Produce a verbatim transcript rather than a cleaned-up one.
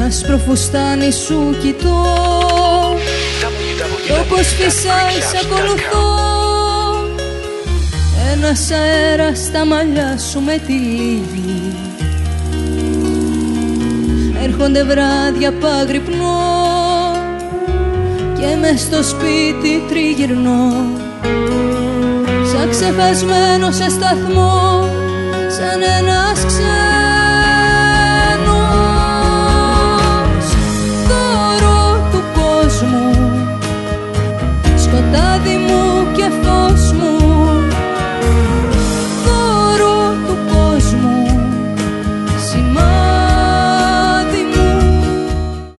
άσπρο φουστάνι σου κοιτώ, κι όπως φυσάει σ' ακολουθώ. Ένας αέρας στα μαλλιά σου με τυλίγει, έρχονται βράδια παγρυπνώ και μες στο σπίτι τριγυρνώ, σαν ξεχασμένο σε σταθμό, σαν ένας ξένος.